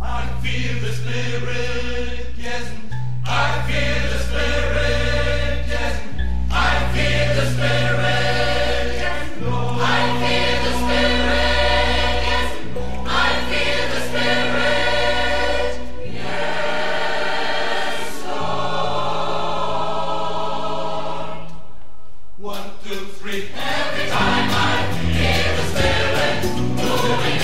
I feel the Spirit, yes. I feel the Spirit, yes. I feel the Spirit, yes. Lord. I feel the Spirit, yes. I feel the Spirit, yes, Lord. 1, 2, 3. Every time I hear the Spirit moving